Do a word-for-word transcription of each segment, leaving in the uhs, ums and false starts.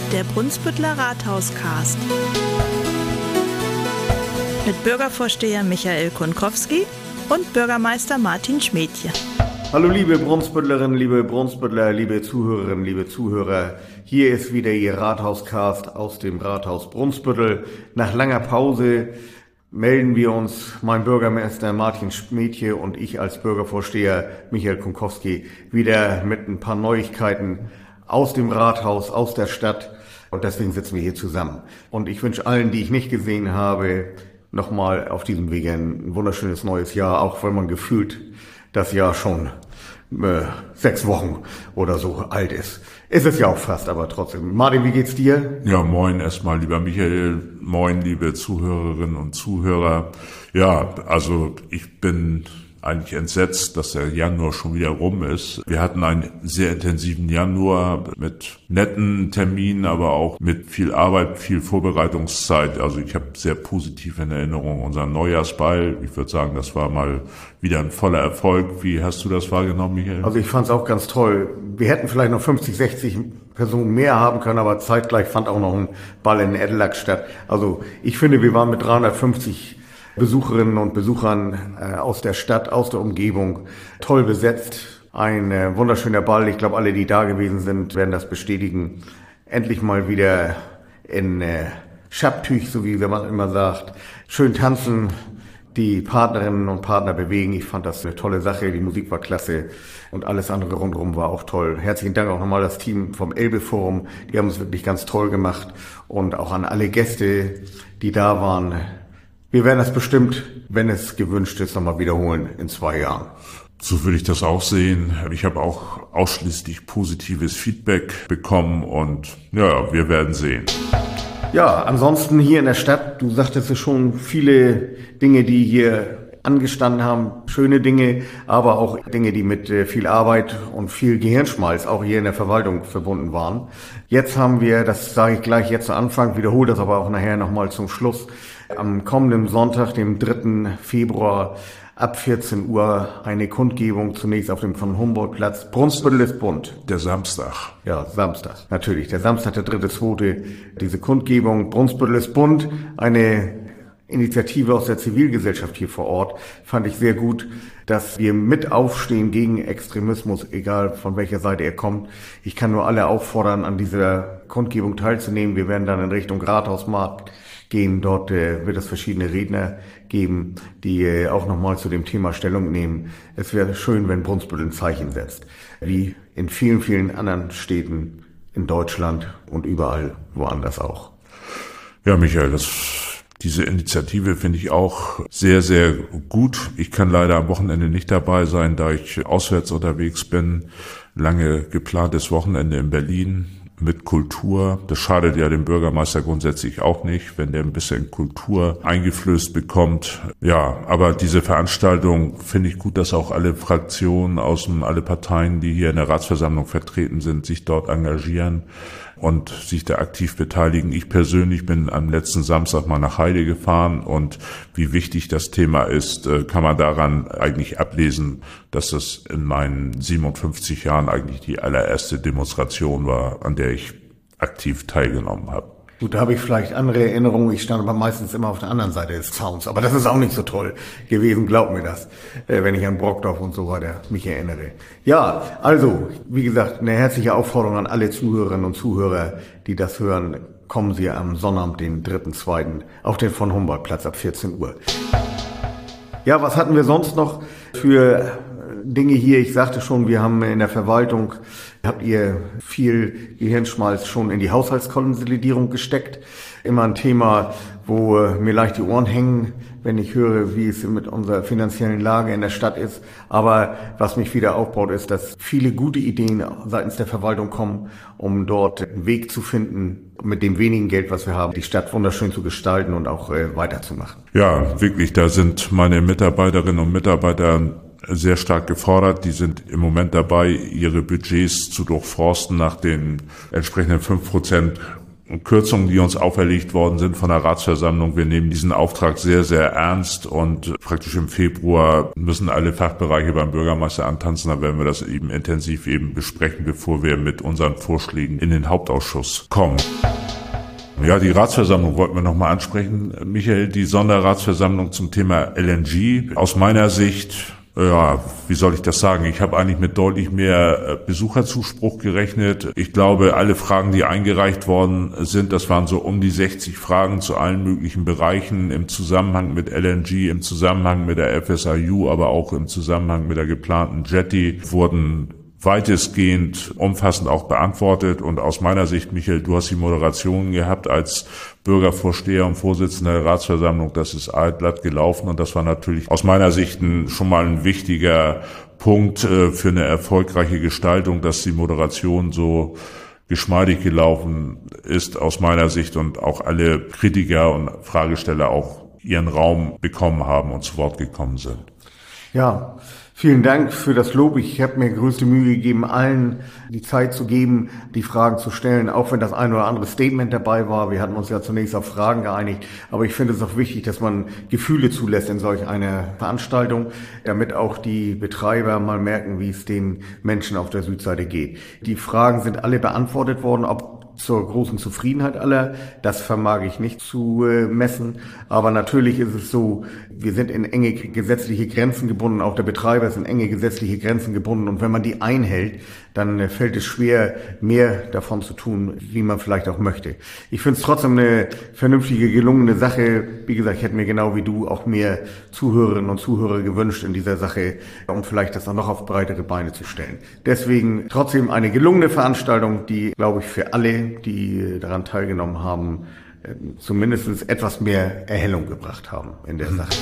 Der Brunsbütteler Rathauscast. Mit Bürgervorsteher Michael Kunkowski und Bürgermeister Martin Schmädje. Hallo liebe Brunsbüttlerinnen, liebe Brunsbüttler, liebe Zuhörerinnen, liebe Zuhörer. Hier ist wieder Ihr Rathauscast aus dem Rathaus Brunsbüttel. Nach langer Pause melden wir uns, mein Bürgermeister Martin Schmädje und ich als Bürgervorsteher Michael Kunkowski, wieder mit ein paar Neuigkeiten aus dem Rathaus, aus der Stadt. Und deswegen sitzen wir hier zusammen. Und ich wünsche allen, die ich nicht gesehen habe, nochmal auf diesem Wege ein wunderschönes neues Jahr, auch wenn man gefühlt das Jahr schon äh, sechs Wochen oder so alt ist. Ist es ja auch fast, aber trotzdem. Martin, wie geht's dir? Ja, moin erstmal, lieber Michael. Moin, liebe Zuhörerinnen und Zuhörer. Ja, also ich bin eigentlich entsetzt, dass der Januar schon wieder rum ist. Wir hatten einen sehr intensiven Januar mit netten Terminen, aber auch mit viel Arbeit, viel Vorbereitungszeit. Also ich habe sehr positiv in Erinnerung unseren Neujahrsball. Ich würde sagen, das war mal wieder ein voller Erfolg. Wie hast du das wahrgenommen, Michael? Also ich fand es auch ganz toll. Wir hätten vielleicht noch fünfzig, sechzig Personen mehr haben können, aber zeitgleich fand auch noch ein Ball in Edelack statt. Also ich finde, wir waren mit dreihundertfünfzig Besucherinnen und Besuchern äh, aus der Stadt, aus der Umgebung, toll besetzt. Ein äh, wunderschöner Ball. Ich glaube, alle, die da gewesen sind, werden das bestätigen. Endlich mal wieder in äh, Schapptüch, so wie man immer sagt. Schön tanzen, die Partnerinnen und Partner bewegen. Ich fand das eine tolle Sache. Die Musik war klasse und alles andere rundherum war auch toll. Herzlichen Dank auch nochmal das Team vom Elbe-Forum. Die haben es wirklich ganz toll gemacht. Und auch an alle Gäste, die da waren. Wir werden das bestimmt, wenn es gewünscht ist, nochmal wiederholen in zwei Jahren. So würde ich das auch sehen. Ich habe auch ausschließlich positives Feedback bekommen und ja, wir werden sehen. Ja, ansonsten hier in der Stadt, du sagtest es schon, viele Dinge, die hier angestanden haben, schöne Dinge, aber auch Dinge, die mit viel Arbeit und viel Gehirnschmalz auch hier in der Verwaltung verbunden waren. Jetzt haben wir, das sage ich gleich jetzt zu Anfang, wiederhole das aber auch nachher nochmal zum Schluss, am kommenden Sonntag, dem dritten Februar, ab vierzehn Uhr eine Kundgebung zunächst auf dem von Humboldt-Platz. Brunsbüttel ist bunt. Der Samstag. Ja, Samstag, natürlich. Der Samstag, der dritte, zweite, diese Kundgebung. Brunsbüttel ist bunt. Eine Initiative aus der Zivilgesellschaft hier vor Ort. Fand ich sehr gut, dass wir mit aufstehen gegen Extremismus, egal von welcher Seite er kommt. Ich kann nur alle auffordern, an dieser Kundgebung teilzunehmen. Wir werden dann in Richtung Rathausmarkt gehen. Dort äh, wird es verschiedene Redner geben, die äh, auch nochmal zu dem Thema Stellung nehmen. Es wäre schön, wenn Brunsbüttel ein Zeichen setzt, wie in vielen, vielen anderen Städten in Deutschland und überall woanders auch. Ja, Michael, das, diese Initiative finde ich auch sehr, sehr gut. Ich kann leider am Wochenende nicht dabei sein, da ich auswärts unterwegs bin. Lange geplantes Wochenende in Berlin mit Kultur. Das schadet ja dem Bürgermeister grundsätzlich auch nicht, wenn der ein bisschen Kultur eingeflößt bekommt. Ja, aber diese Veranstaltung finde ich gut, dass auch alle Fraktionen aus dem, alle Parteien, die hier in der Ratsversammlung vertreten sind, sich dort engagieren und sich da aktiv beteiligen. Ich persönlich bin am letzten Samstag mal nach Heide gefahren und wie wichtig das Thema ist, kann man daran eigentlich ablesen, dass das in meinen siebenundfünfzig Jahren eigentlich die allererste Demonstration war, an der ich aktiv teilgenommen habe. Gut, da habe ich vielleicht andere Erinnerungen. Ich stand aber meistens immer auf der anderen Seite des Zauns. Aber das ist auch nicht so toll gewesen, glaub mir das, wenn ich an Brockdorf und so weiter mich erinnere. Ja, also, wie gesagt, eine herzliche Aufforderung an alle Zuhörerinnen und Zuhörer, die das hören. Kommen Sie am Sonnabend, den dritten zweiten auf den von Humboldt-Platz ab vierzehn Uhr. Ja, was hatten wir sonst noch für Dinge hier? Ich sagte schon, wir haben in der Verwaltung, habt ihr viel Gehirnschmalz schon in die Haushaltskonsolidierung gesteckt. Immer ein Thema, wo mir leicht die Ohren hängen, wenn ich höre, wie es mit unserer finanziellen Lage in der Stadt ist. Aber was mich wieder aufbaut, ist, dass viele gute Ideen seitens der Verwaltung kommen, um dort einen Weg zu finden, mit dem wenigen Geld, was wir haben, die Stadt wunderschön zu gestalten und auch äh, weiterzumachen. Ja, wirklich, da sind meine Mitarbeiterinnen und Mitarbeiter sehr stark gefordert. Die sind im Moment dabei, ihre Budgets zu durchforsten nach den entsprechenden fünf Prozent Kürzungen, die uns auferlegt worden sind von der Ratsversammlung. Wir nehmen diesen Auftrag sehr, sehr ernst und praktisch im Februar müssen alle Fachbereiche beim Bürgermeister antanzen. Dann werden wir das eben intensiv eben besprechen, bevor wir mit unseren Vorschlägen in den Hauptausschuss kommen. Ja, die Ratsversammlung wollten wir nochmal ansprechen. Michael, die Sonderratsversammlung zum Thema L N G. Aus meiner Sicht, ja, wie soll ich das sagen? Ich habe eigentlich mit deutlich mehr Besucherzuspruch gerechnet. Ich glaube, alle Fragen, die eingereicht worden sind, das waren so um die sechzig Fragen zu allen möglichen Bereichen im Zusammenhang mit L N G, im Zusammenhang mit der F S I U, aber auch im Zusammenhang mit der geplanten Jetty, wurden weitestgehend umfassend auch beantwortet. Und aus meiner Sicht, Michael, du hast die Moderation gehabt als Bürgervorsteher und Vorsitzender der Ratsversammlung. Das ist altglatt gelaufen und das war natürlich aus meiner Sicht ein, schon mal ein wichtiger Punkt äh, für eine erfolgreiche Gestaltung, dass die Moderation so geschmeidig gelaufen ist aus meiner Sicht und auch alle Kritiker und Fragesteller auch ihren Raum bekommen haben und zu Wort gekommen sind. Ja, vielen Dank für das Lob. Ich habe mir größte Mühe gegeben, allen die Zeit zu geben, die Fragen zu stellen, auch wenn das ein oder andere Statement dabei war. Wir hatten uns ja zunächst auf Fragen geeinigt, aber ich finde es auch wichtig, dass man Gefühle zulässt in solch einer Veranstaltung, damit auch die Betreiber mal merken, wie es den Menschen auf der Südseite geht. Die Fragen sind alle beantwortet worden, ob zur großen Zufriedenheit aller. Das vermag ich nicht zu äh, messen. Aber natürlich ist es so, wir sind in enge gesetzliche Grenzen gebunden. Auch der Betreiber ist in enge gesetzliche Grenzen gebunden. Und wenn man die einhält, dann äh, fällt es schwer, mehr davon zu tun, wie man vielleicht auch möchte. Ich finde es trotzdem eine vernünftige, gelungene Sache. Wie gesagt, ich hätte mir genau wie du auch mehr Zuhörerinnen und Zuhörer gewünscht in dieser Sache, um vielleicht das auch noch auf breitere Beine zu stellen. Deswegen trotzdem eine gelungene Veranstaltung, die, glaube ich, für alle, die daran teilgenommen haben, zumindest etwas mehr Erhellung gebracht haben in der Sache.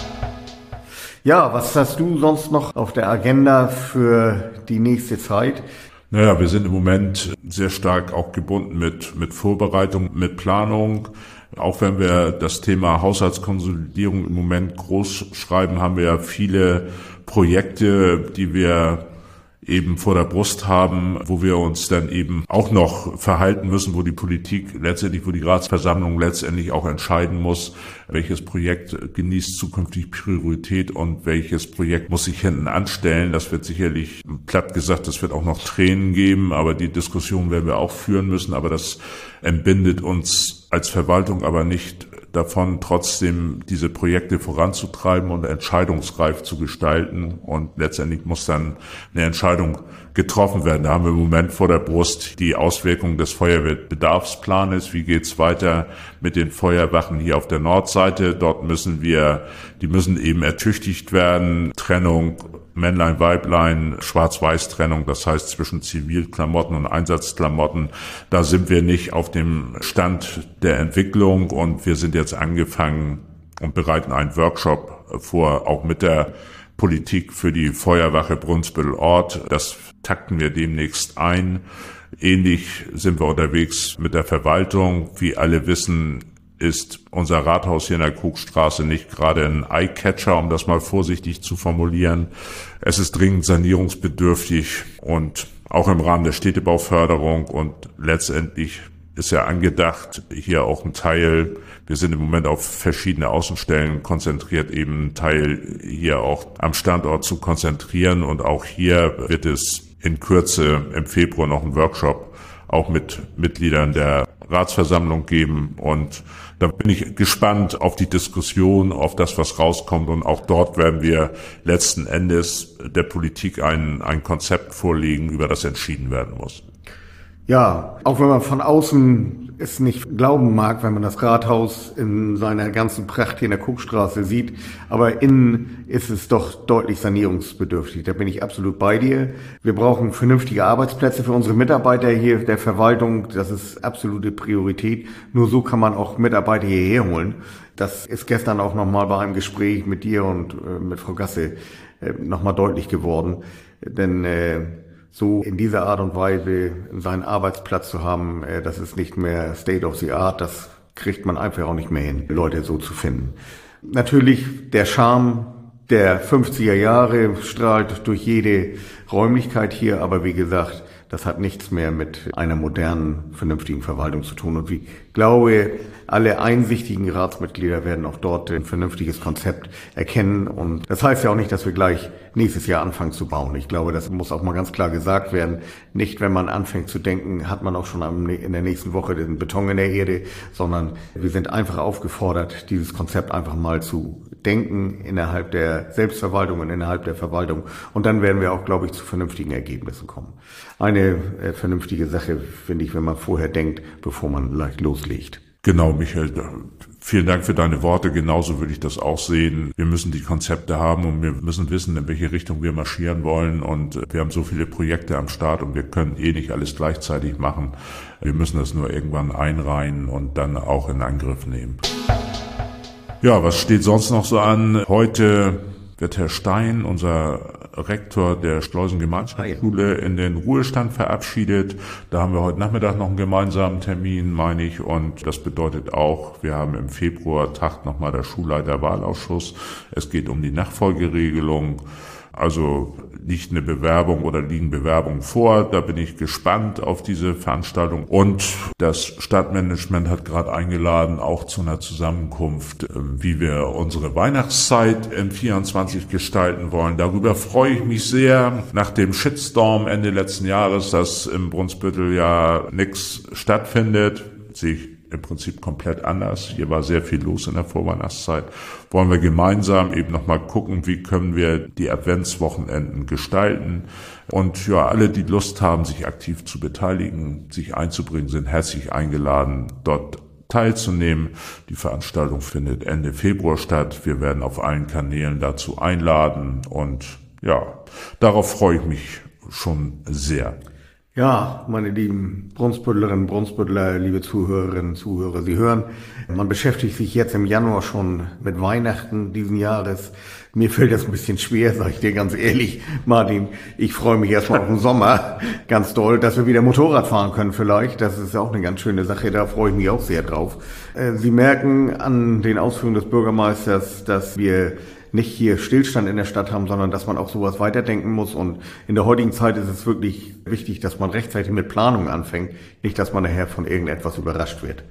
Ja, was hast du sonst noch auf der Agenda für die nächste Zeit? Naja, wir sind im Moment sehr stark auch gebunden mit, mit Vorbereitung, mit Planung. Auch wenn wir das Thema Haushaltskonsolidierung im Moment groß schreiben, haben wir ja viele Projekte, die wir eben vor der Brust haben, wo wir uns dann eben auch noch verhalten müssen, wo die Politik letztendlich, wo die Ratsversammlung letztendlich auch entscheiden muss, welches Projekt genießt zukünftig Priorität und welches Projekt muss sich hinten anstellen. Das wird sicherlich, platt gesagt, das wird auch noch Tränen geben, aber die Diskussion werden wir auch führen müssen, aber das entbindet uns als Verwaltung aber nicht davon, trotzdem diese Projekte voranzutreiben und entscheidungsreif zu gestalten. Und letztendlich muss dann eine Entscheidung getroffen werden. Da haben wir im Moment vor der Brust die Auswirkungen des Feuerwehrbedarfsplanes. Wie geht's weiter mit den Feuerwachen hier auf der Nordseite? Dort müssen wir, die müssen eben ertüchtigt werden. Trennung Männlein, Weiblein, Schwarz-Weiß-Trennung, das heißt zwischen Zivilklamotten und Einsatzklamotten. Da sind wir nicht auf dem Stand der Entwicklung und wir sind jetzt angefangen und bereiten einen Workshop vor, auch mit der Politik für die Feuerwache Brunsbüttel-Ort. Das takten wir demnächst ein. Ähnlich sind wir unterwegs mit der Verwaltung. Wie alle wissen, ist unser Rathaus hier in der Krugstraße nicht gerade ein Eyecatcher, um das mal vorsichtig zu formulieren. Es ist dringend sanierungsbedürftig und auch im Rahmen der Städtebauförderung und letztendlich ist ja angedacht, hier auch ein Teil, wir sind im Moment auf verschiedene Außenstellen konzentriert, eben einen Teil hier auch am Standort zu konzentrieren und auch hier wird es in Kürze im Februar noch einen Workshop auch mit Mitgliedern der Ratsversammlung geben und da bin ich gespannt auf die Diskussion, auf das, was rauskommt und auch dort werden wir letzten Endes der Politik ein, ein Konzept vorlegen, über das entschieden werden muss. Ja, auch wenn man von außen es nicht glauben mag, wenn man das Rathaus in seiner ganzen Pracht hier in der Kuckstraße sieht, aber innen ist es doch deutlich sanierungsbedürftig. Da bin ich absolut bei dir. Wir brauchen vernünftige Arbeitsplätze für unsere Mitarbeiter hier der Verwaltung. Das ist absolute Priorität. Nur so kann man auch Mitarbeiter hierher holen. Das ist gestern auch nochmal bei einem Gespräch mit dir und äh, mit Frau Gasse äh, nochmal deutlich geworden. Denn äh, so in dieser Art und Weise seinen Arbeitsplatz zu haben, das ist nicht mehr State of the Art, das kriegt man einfach auch nicht mehr hin, Leute so zu finden. Natürlich der Charme der fünfziger Jahre strahlt durch jede Räumlichkeit hier, aber wie gesagt, das hat nichts mehr mit einer modernen, vernünftigen Verwaltung zu tun. Und ich glaube, alle einsichtigen Ratsmitglieder werden auch dort ein vernünftiges Konzept erkennen. Und das heißt ja auch nicht, dass wir gleich nächstes Jahr anfangen zu bauen. Ich glaube, das muss auch mal ganz klar gesagt werden. Nicht, wenn man anfängt zu denken, hat man auch schon in der nächsten Woche den Beton in der Erde, sondern wir sind einfach aufgefordert, dieses Konzept einfach mal zu denken innerhalb der Selbstverwaltung und innerhalb der Verwaltung. Und dann werden wir auch, glaube ich, zu vernünftigen Ergebnissen kommen. Eine äh, vernünftige Sache, finde ich, wenn man vorher denkt, bevor man leicht loslegt. Genau, Michael. Vielen Dank für deine Worte. Genauso würde ich das auch sehen. Wir müssen die Konzepte haben und wir müssen wissen, in welche Richtung wir marschieren wollen. Und wir haben so viele Projekte am Start und wir können eh nicht alles gleichzeitig machen. Wir müssen das nur irgendwann einreihen und dann auch in Angriff nehmen. Ja, was steht sonst noch so an? Heute wird Herr Stein, unser Rektor der Schleusengemeinschaftsschule, in den Ruhestand verabschiedet. Da haben wir heute Nachmittag noch einen gemeinsamen Termin, meine ich. Und das bedeutet auch, wir haben im Februar tagt nochmal der Schulleiterwahlausschuss. Es geht um die Nachfolgeregelung. Also liegt eine Bewerbung oder liegen Bewerbungen vor. Da bin ich gespannt auf diese Veranstaltung. Und das Stadtmanagement hat gerade eingeladen, auch zu einer Zusammenkunft, wie wir unsere Weihnachtszeit im vierundzwanzig gestalten wollen. Darüber freue ich mich sehr. Nach dem Shitstorm Ende letzten Jahres, dass im Brunsbüttel ja nichts stattfindet, sehe ich im Prinzip komplett anders. Hier war sehr viel los in der Vorweihnachtszeit. Wollen wir gemeinsam eben nochmal gucken, wie können wir die Adventswochenenden gestalten. Und ja, alle, die Lust haben, sich aktiv zu beteiligen, sich einzubringen, sind herzlich eingeladen, dort teilzunehmen. Die Veranstaltung findet Ende Februar statt. Wir werden auf allen Kanälen dazu einladen. Und ja, darauf freue ich mich schon sehr. Ja, meine lieben Brunsbüttlerinnen, Brunsbüttler, liebe Zuhörerinnen, Zuhörer, Sie hören, man beschäftigt sich jetzt im Januar schon mit Weihnachten diesen Jahres. Mir fällt das ein bisschen schwer, sage ich dir ganz ehrlich, Martin. Ich freue mich erstmal auf den Sommer ganz doll, dass wir wieder Motorrad fahren können vielleicht. Das ist auch eine ganz schöne Sache, da freue ich mich auch sehr drauf. Sie merken an den Ausführungen des Bürgermeisters, dass wir nicht hier Stillstand in der Stadt haben, sondern dass man auch sowas weiterdenken muss. Und in der heutigen Zeit ist es wirklich wichtig, dass man rechtzeitig mit Planung anfängt, nicht, dass man nachher von irgendetwas überrascht wird.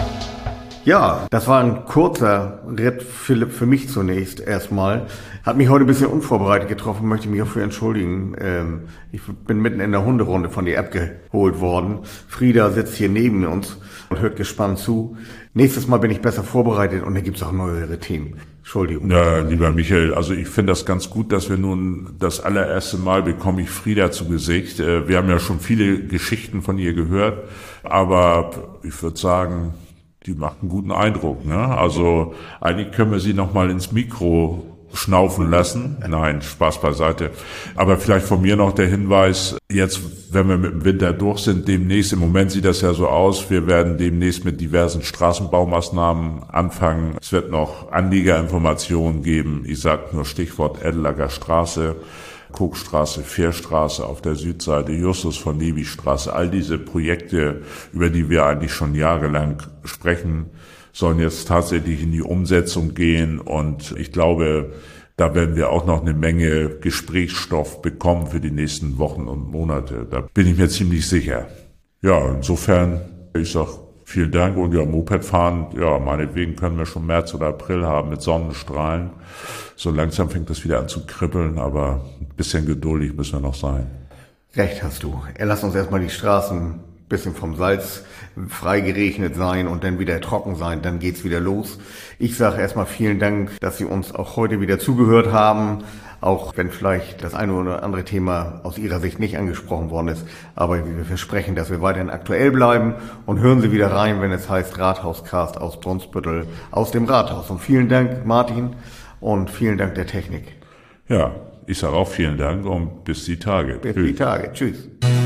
Ja, das war ein kurzer Ritt, Philipp, für mich zunächst erstmal. Hat mich heute ein bisschen unvorbereitet getroffen, möchte mich auch für entschuldigen. Ähm, ich bin mitten in der Hunderunde von dir abgeholt worden. Frieda sitzt hier neben uns und hört gespannt zu. Nächstes Mal bin ich besser vorbereitet und dann gibt's auch neuere Themen. Entschuldigung. Ja, lieber Michael, also ich finde das ganz gut, dass wir nun das allererste Mal bekomme ich Frieda zu Gesicht. Wir haben ja schon viele Geschichten von ihr gehört, aber ich würde sagen, die macht einen guten Eindruck, ne? Also eigentlich können wir sie noch mal ins Mikro schnaufen lassen. Nein, Spaß beiseite. Aber vielleicht von mir noch der Hinweis, jetzt, wenn wir mit dem Winter durch sind, demnächst, im Moment sieht das ja so aus, wir werden demnächst mit diversen Straßenbaumaßnahmen anfangen. Es wird noch Anliegerinformationen geben. Ich sage nur Stichwort Edelager Straße, Kokstraße, Fährstraße auf der Südseite, Justus von Levi Straße. All diese Projekte, über die wir eigentlich schon jahrelang sprechen, sollen jetzt tatsächlich in die Umsetzung gehen. Und ich glaube, da werden wir auch noch eine Menge Gesprächsstoff bekommen für die nächsten Wochen und Monate. Da bin ich mir ziemlich sicher. Ja, insofern, ich sag vielen Dank. Und ja, Moped fahren, ja, meinetwegen können wir schon März oder April haben mit Sonnenstrahlen. So langsam fängt das wieder an zu kribbeln, aber ein bisschen geduldig müssen wir noch sein. Recht hast du. Lass uns erstmal die Straßen bisschen vom Salz frei geregnet sein und dann wieder trocken sein, dann geht's wieder los. Ich sage erstmal vielen Dank, dass Sie uns auch heute wieder zugehört haben, auch wenn vielleicht das eine oder andere Thema aus Ihrer Sicht nicht angesprochen worden ist. Aber wir versprechen, dass wir weiterhin aktuell bleiben und hören Sie wieder rein, wenn es heißt Rathauscast aus Brunsbüttel, aus dem Rathaus. Und vielen Dank, Martin, und vielen Dank der Technik. Ja, ich sage auch vielen Dank und bis die Tage. Bis Tschüss. die Tage. Tschüss.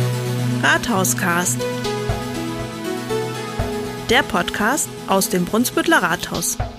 Rathauscast. Der Podcast aus dem Brunsbütteler Rathaus.